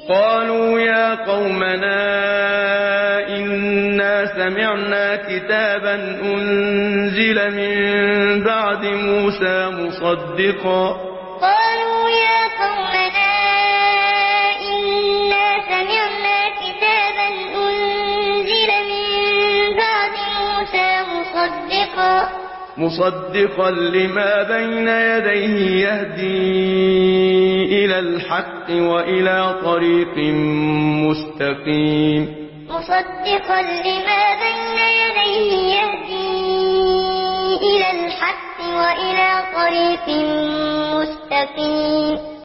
قالوا يا قومنا إنا سمعنا كتابا أنزل من بعد موسى مصدقا لما بين يديه يهدي إلى الحق وإلى طريق مستقيم